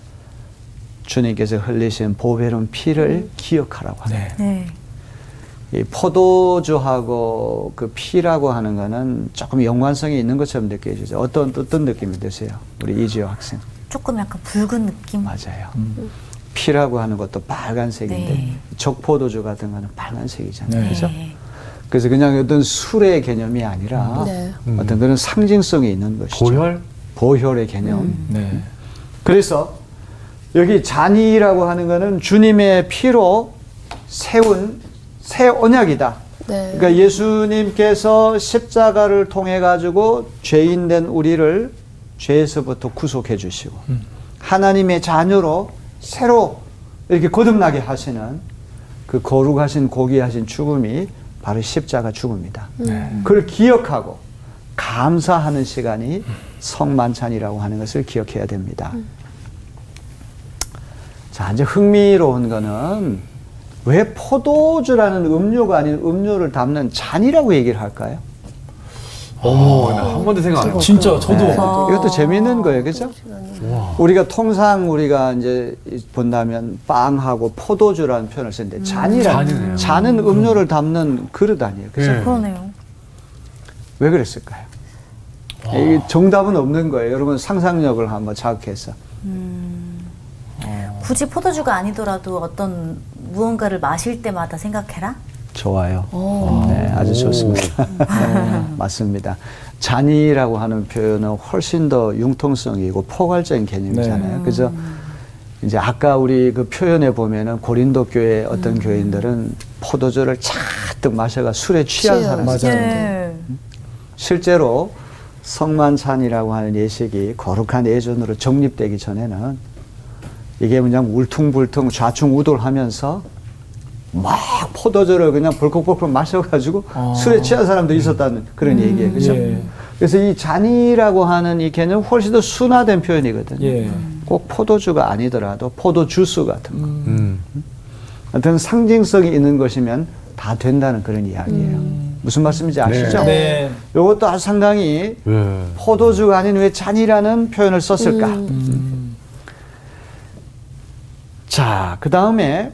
주님께서 흘리신 보배로운 피를 기억하라고 합니다. 네. 네. 이 포도주하고 그 피라고 하는 거는 조금 연관성이 있는 것처럼 느껴지죠. 어떤 어떤 느낌이 드세요? 우리 이지호 학생. 조금 약간 붉은 느낌. 맞아요. 음. 피라고 하는 것도 빨간색인데 네. 적포도주 같은 거는 빨간색이잖아요. 네. 그렇죠? 네. 그래서 그냥 어떤 술의 개념이 아니라 네. 어떤 그런 상징성이 있는 것이죠. 보혈? 보혈의 개념. 네. 그래서 여기 잔이라고 하는 거는 주님의 피로 세운 새 언약이다. 네. 그러니까 예수님께서 십자가를 통해 가지고 죄인 된 우리를 죄에서부터 구속해 주시고 음. 하나님의 자녀로 새로 이렇게 거듭나게 하시는 그 거룩하신 고귀하신 죽음이 바로 십자가 죽음이다. 네. 그걸 기억하고 감사하는 시간이 성만찬이라고 하는 것을 기억해야 됩니다. 자, 이제 흥미로운 거는 왜 포도주라는 음료가 아닌 음료를 담는 잔이라고 얘기를 할까요? 오, 나 한 번도 생각 안 해봤어요. 진짜 저도 네. 이것도 재미있는 거예요, 그죠? 와. 우리가 통상 우리가 이제 본다면 빵하고 포도주라는 표현을 쓰는데 잔이란 잔이네요. 잔은 음료를 담는 그릇 아니에요, 그죠? 네. 그러네요. 왜 그랬을까요? 이게 정답은 없는 거예요. 여러분 상상력을 한번 자극해서. 굳이 포도주가 아니더라도 어떤 무언가를 마실 때마다 생각해라? 좋아요. 네, 아주 좋습니다. 맞습니다. 잔이라고 하는 표현은 훨씬 더 융통성이고 포괄적인 개념이잖아요. 네. 그래서 이제 아까 우리 그 표현에 보면은 고린도 교회 어떤 교인들은 포도주를 잔뜩 마셔가 술에 취한 취해요. 사람이 있어요. 네. 실제로 성만찬이라고 하는 예식이 거룩한 예전으로 정립되기 전에는 이게 그냥 울퉁불퉁 좌충우돌하면서 막 포도주를 그냥 벌컥벌컥 마셔가지고 아. 술에 취한 사람도 있었다는 그런 얘기예요. 그렇죠? 예. 그래서 이 잔이라고 하는 이 개념은 훨씬 더 순화된 표현이거든요. 예. 꼭 포도주가 아니더라도 포도주스 같은 거. 음. 어떤 상징성이 있는 것이면 다 된다는 그런 이야기예요. 무슨 말씀인지 아시죠? 네. 이것도 아주 상당히 네. 포도주가 아닌 왜 잔이라는 표현을 썼을까? 음. 자, 그 다음에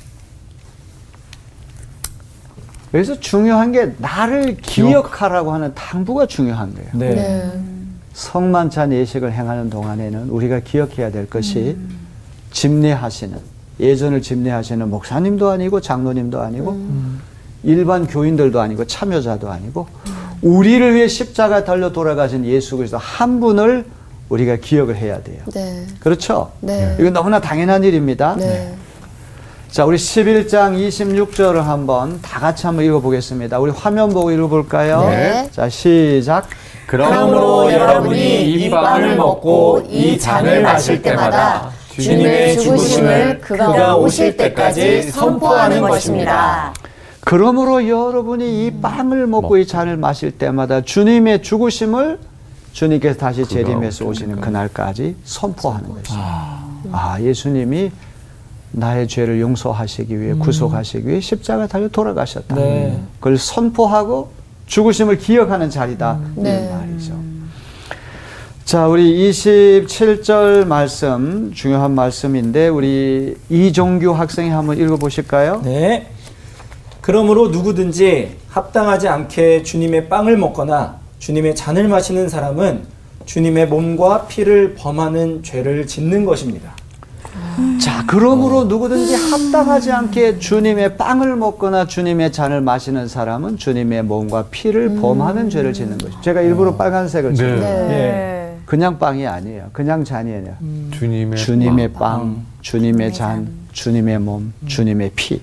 그래서 중요한 게 나를 기억하라고 하는 당부가 중요한 거예요. 네. 네. 성만찬 예식을 행하는 동안에는 우리가 기억해야 될 것이 집례하시는, 예전을 집례하시는 목사님도 아니고 장로님도 아니고 일반 교인들도 아니고 참여자도 아니고 우리를 위해 십자가 달려 돌아가신 예수 그리스도 한 분을 우리가 기억을 해야 돼요. 네. 그렇죠? 네. 이건 너무나 당연한 일입니다. 네. 자, 우리 십일 장 이십육 절을 한번 다 같이 한번 읽어보겠습니다. 우리 화면 보고 읽어볼까요? 네. 자, 시작. 그러므로 여러분이 이 빵을 먹고 이 잔을 마실 때마다 주님의 죽으심을 그가 오실 때까지 선포하는 것입니다. 그러므로 여러분이 이 빵을 먹고 이 잔을 마실 때마다 주님의 죽으심을 주님께서 다시 재림해서 오시는 그날까지 선포하는 것이죠. 아, 예수님이 나의 죄를 용서하시기 위해 구속하시기 위해 십자가 달려 돌아가셨다. 네. 그걸 선포하고 죽으심을 기억하는 자리다. 네. 이 말이죠. 자, 우리 이십칠 절 말씀 중요한 말씀인데 우리 이종규 학생이 한번 읽어보실까요? 네. 그러므로 누구든지 합당하지 않게 주님의 빵을 먹거나 주님의 잔을 마시는 사람은 주님의 몸과 피를 범하는 죄를 짓는 것입니다. 자, 그러므로 누구든지 합당하지 않게 주님의 빵을 먹거나 주님의 잔을 마시는 사람은 주님의 몸과 피를 음. 범하는 죄를 짓는 것입니다. 제가 일부러 빨간색을 쳤는데 네. 네. 그냥 빵이 아니에요. 그냥 잔이 아니에요. 음. 주님의, 주님의 빵, 빵, 주님의 잔, 주님의 몸, 음. 주님의 피.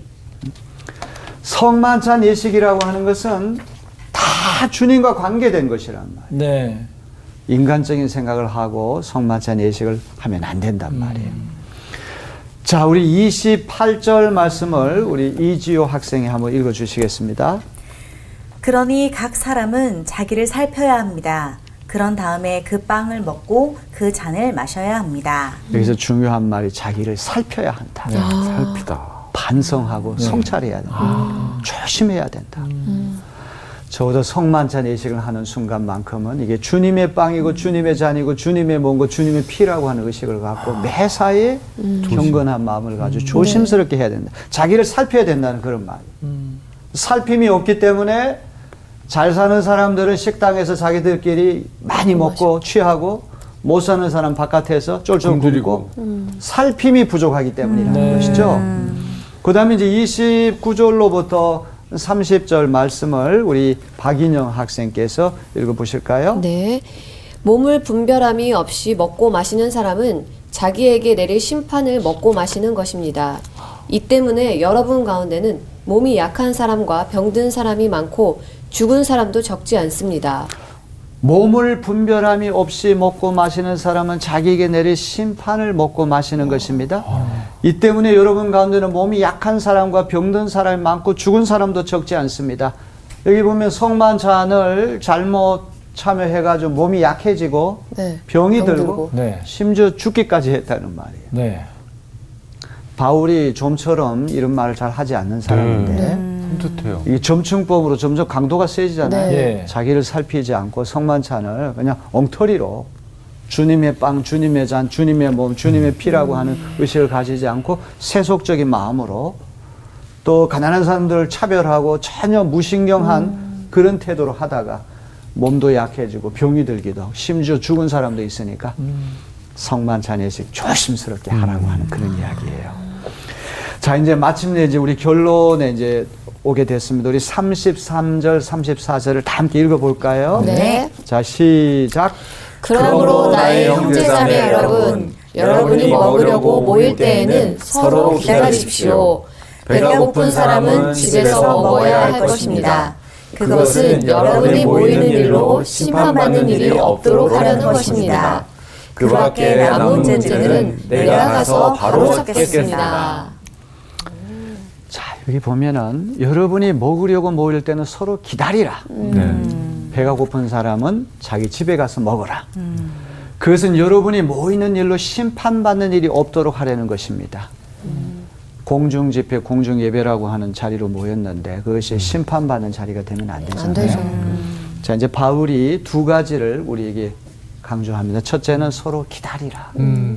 성만찬 예식이라고 하는 것은 다 주님과 관계된 것이란 말이에요. 네. 인간적인 생각을 하고 성만찬 예식을 하면 안 된단 말이에요. 음. 자, 우리 이십팔 절 말씀을 우리 이지호 학생이 한번 읽어 주시겠습니다. 그러니 각 사람은 자기를 살펴야 합니다. 그런 다음에 그 빵을 먹고 그 잔을 마셔야 합니다. 여기서 중요한 말이 자기를 살펴야 한다. 네. 아. 살피다. 반성하고 네. 성찰해야 된다. 아. 조심해야 된다. 음. 적어도 성만찬 예식을 하는 순간만큼은 이게 주님의 빵이고 주님의 잔이고 주님의 몸이고 주님의 피라고 하는 의식을 갖고 매사에 음. 경건한 마음을 가지고 음. 조심스럽게 해야 된다. 자기를 살펴야 된다는 그런 말이에요. 음. 살핌이 없기 때문에 잘 사는 사람들은 식당에서 자기들끼리 많이 먹고 맞아. 취하고 못 사는 사람 바깥에서 쫄쫄 굶고 음. 살핌이 부족하기 때문이라는 네. 것이죠. 음. 그 다음에 이제 이십구 절로부터 삼십 절 말씀을 우리 박인영 학생께서 읽어보실까요? 네. 몸을 분별함이 없이 먹고 마시는 사람은 자기에게 내릴 심판을 먹고 마시는 것입니다. 이 때문에 여러분 가운데는 몸이 약한 사람과 병든 사람이 많고 죽은 사람도 적지 않습니다. 몸을 분별함이 없이 먹고 마시는 사람은 자기에게 내릴 심판을 먹고 마시는 것입니다. 이 때문에 여러분 가운데는 몸이 약한 사람과 병든 사람이 많고 죽은 사람도 적지 않습니다. 여기 보면 성만찬을 잘못 참여해가지고 몸이 약해지고 네, 병이 들고, 들고. 네. 심지어 죽기까지 했다는 말이에요. 네. 바울이 좀처럼 이런 말을 잘 하지 않는 사람인데 네. 흠칫해요. 이 점층법으로 점점 강도가 세지잖아요. 네. 자기를 살피지 않고 성만찬을 그냥 엉터리로 주님의 빵, 주님의 잔, 주님의 몸, 주님의 피라고 하는 의식을 가지지 않고 세속적인 마음으로 또 가난한 사람들을 차별하고 전혀 무신경한 음. 그런 태도로 하다가 몸도 약해지고 병이 들기도 하고 심지어 죽은 사람도 있으니까 음. 성만찬 예식 조심스럽게 하라고 음. 하는 그런 이야기예요. 자, 이제 마침내 이제 우리 결론에 이제 오게 됐습니다. 우리 삼십삼 절, 삼십사 절을 다 함께 읽어볼까요? 네. 자, 시작. 그러므로 나의 형제자매 여러분, 여러분이 먹으려고 모일 때에는 서로 기다리십시오. 배가 고픈 사람은 집에서 먹어야 할 것입니다. 그것은 여러분이 모이는 일로 심판받는 일이 없도록 하려는 것입니다. 그 밖에 남은 문제들은 내가 가서 바로 잡겠습니다. 자, 여기 보면은 여러분이 먹으려고 모일 때는 서로 기다리라. 음. 배가 고픈 사람은 자기 집에 가서 먹어라. 음. 그것은 여러분이 모이는 일로 심판받는 일이 없도록 하려는 것입니다. 음. 공중집회, 공중예배라고 하는 자리로 모였는데 그것이 음. 심판받는 자리가 되면 안 되잖아요. 안 되죠. 음. 자, 이제 바울이 두 가지를 우리에게 강조합니다. 첫째는 서로 기다리라. 음.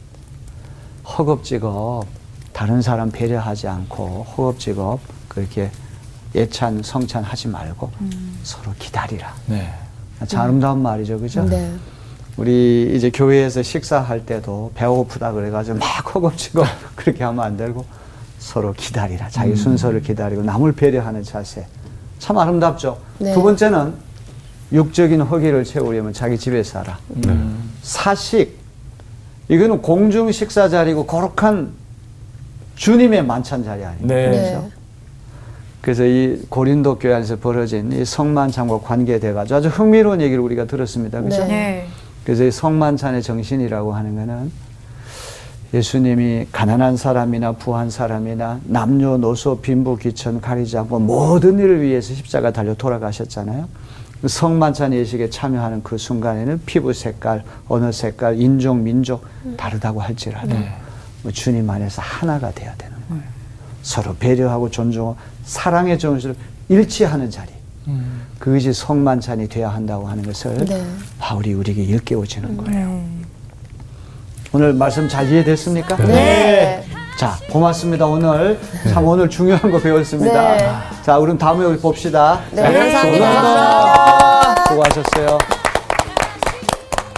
허겁지겁 다른 사람 배려하지 않고 허겁지겁 그렇게 예찬, 성찬 하지 말고 음. 서로 기다리라. 네. 참 아름다운 말이죠. 그죠? 네. 우리 이제 교회에서 식사할 때도 배고프다 그래가지고 막 허겁지겁 그렇게 하면 안 되고 서로 기다리라. 자기 음. 순서를 기다리고 남을 배려하는 자세. 참 아름답죠. 네. 두 번째는 육적인 허기를 채우려면 자기 집에서 하라. 음. 사식. 이거는 공중 식사 자리고 거룩한 주님의 만찬 자리 아니에요. 네. 그렇죠? 그래서 이 고린도 교회 안에서 벌어진 이 성만찬과 관계돼가지고 아주 흥미로운 얘기를 우리가 들었습니다. 그렇죠? 네. 그래서 이 성만찬의 정신이라고 하는 거는 예수님이 가난한 사람이나 부한 사람이나 남녀노소 빈부귀천 가리지 않고 모든 일을 위해서 십자가 달려 돌아가셨잖아요. 성만찬 예식에 참여하는 그 순간에는 피부 색깔, 언어 색깔, 인종, 민족 다르다고 할지라도 네. 뭐 주님 안에서 하나가 되어야 되는 거예요. 음. 서로 배려하고 존중하고 사랑의 정신을 일치하는 자리. 음. 그것이 성만찬이 되어야 한다고 하는 것을 네. 바울이 우리에게 일깨워주는 거예요. 음. 오늘 말씀 잘 이해됐습니까? 네. 네. 자, 고맙습니다. 오늘 참 오늘 중요한 거 배웠습니다. 네. 자, 우리 다음에 우리 봅시다. 네, 감사합니다. 감사합니다. 수고하셨어요.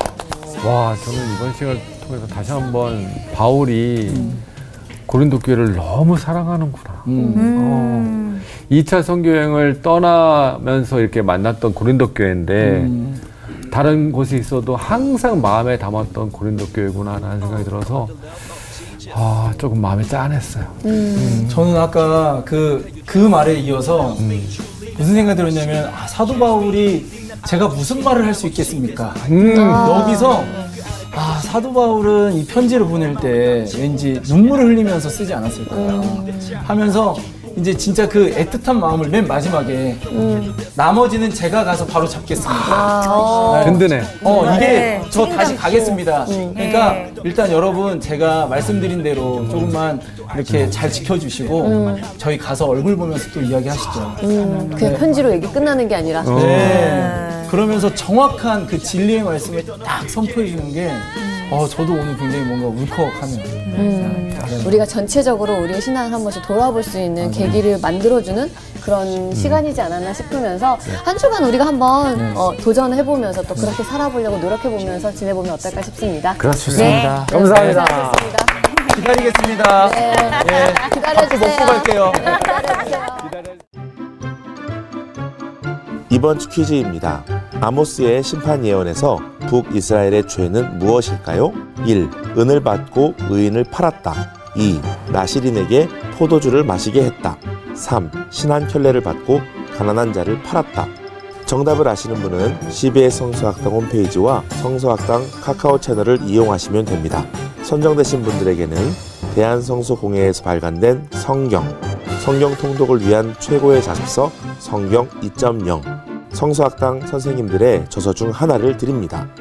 와, 저는 이번 시간을 통해서 다시 한번 바울이 음. 고린도 교회를 너무 사랑하는구나. 음. 어, 이 차 선교여행을 떠나면서 이렇게 만났던 고린도 교회인데 음. 다른 곳에 있어도 항상 마음에 담았던 고린도 교회구나 라는 생각이 들어서 아, 조금 마음이 짠했어요. 음. 음. 저는 아까 그, 그 말에 이어서 음. 무슨 생각이 들었냐면 아, 사도 바울이 제가 무슨 말을 할 수 있겠습니까? 음. 아. 여기서 아, 사도 바울은 이 편지를 보낼 때 왠지 눈물을 흘리면서 쓰지 않았을까 음. 하면서 이제 진짜 그 애틋한 마음을 맨 마지막에 음. 나머지는 제가 가서 바로 잡겠습니다. 아. 든든해. 어, 이게 네. 저 다시 가겠습니다. 음. 그러니까 네. 일단 여러분 제가 말씀드린 대로 조금만 이렇게 잘 지켜주시고 음. 저희 가서 얼굴 보면서 또 이야기하시죠. 음. 그냥 네. 편지로 얘기 끝나는 게 아니라. 네. 네. 그러면서 정확한 그 진리의 말씀을 딱 선포해 주는 게 어, 저도 오늘 굉장히 뭔가 울컥하네요. 음, 네. 우리가 전체적으로 우리의 신앙을 한 번씩 돌아볼 수 있는 아, 계기를 네. 만들어주는 그런 음. 시간이지 않았나 싶으면서 네. 한 주간 우리가 한번 네. 어, 도전해보면서 또 그렇게 살아보려고 노력해보면서 지내보면 어떨까 싶습니다. 그렇습니다. 네. 감사합니다. 네, 기다리겠습니다. 네. 네. 기다려주세요. 먹고 갈게요. 네, 기다려주세요. 이번 주 퀴즈입니다. 아모스의 심판 예언에서 북이스라엘의 죄는 무엇일까요? 일. 은을 받고 의인을 팔았다. 이. 나시린에게 포도주를 마시게 했다. 삼. 신한 켤레를 받고 가난한 자를 팔았다. 정답을 아시는 분은 씨비에스 성서학당 홈페이지와 성서학당 카카오 채널을 이용하시면 됩니다. 선정되신 분들에게는 대한성서공회에서 발간된 성경, 성경 통독을 위한 최고의 자습서 성경 이 점 영, 성서학당 선생님들의 저서 중 하나를 드립니다.